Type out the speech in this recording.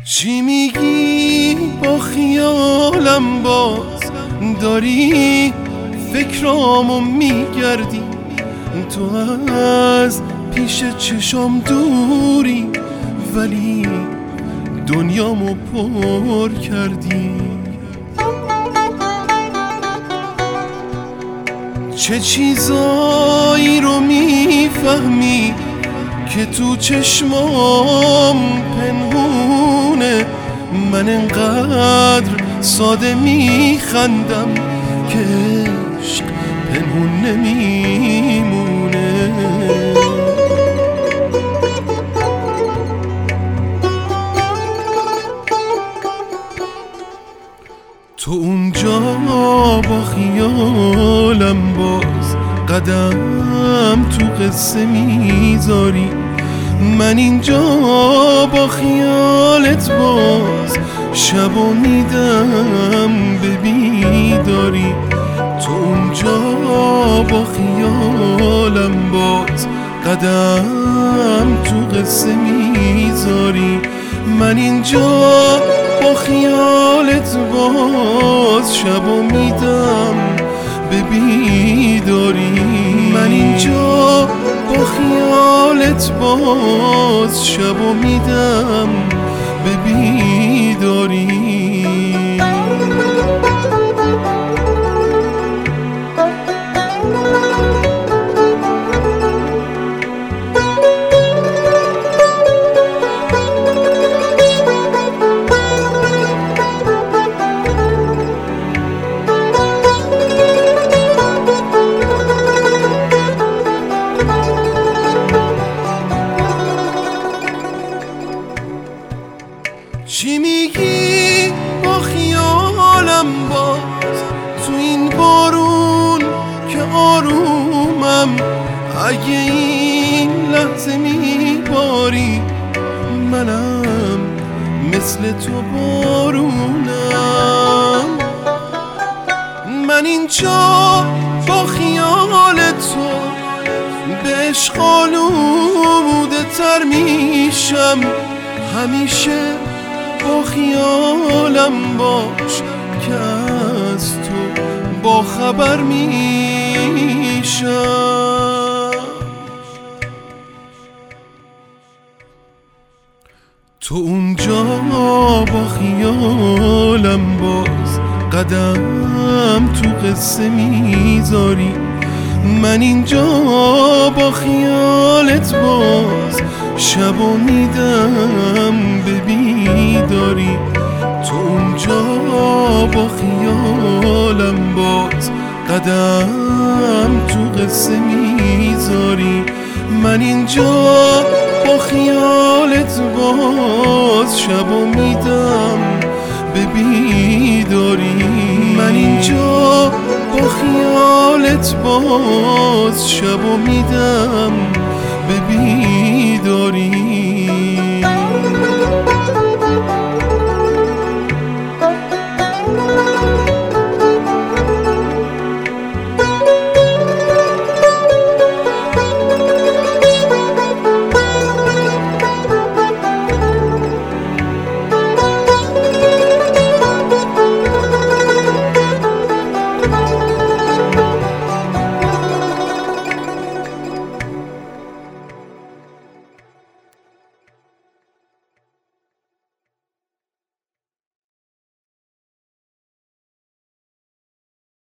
چی میگی با خیالم باز داری فکرامو میگردی، تو از پیش چشام دوری ولی دنیامو پر کردی. چه چیزایی رو میفهمی که تو چشمام پنهونه، من انقدر ساده میخندم که عشق پنهون نمیمونه. تو اونجا با خیالم باز قدم تو قصه میذاری، من اینجا با خیالت باز شبو میدم به بیداری. تو اونجا با خیالم باز قدم تو قصه میذاری، من اینجا با خیالت باز شبو میدم به بیداری. من اینجا با خیالت باز شبو میدم به بیداری. چی میگی با خیالم باز تو این بارون که آرومم، اگه این لحظه میباری منم مثل تو بارونم. من اینجا با خیال تو به عشق آلوده تر میشم، همیشه با خیالم باش که از تو با خبر میشم. تو اونجا با خیالم باز قدم تو قصه میذاری، من اینجا با خیالت باز شبو میدم به بیداری. تو اونجا با خیالم باز قدم تو قصه میذاری، من اینجا با خیالت باز شبو میدم به بیداری. من اینجا با خیالت باز شبو میدم به بیداری.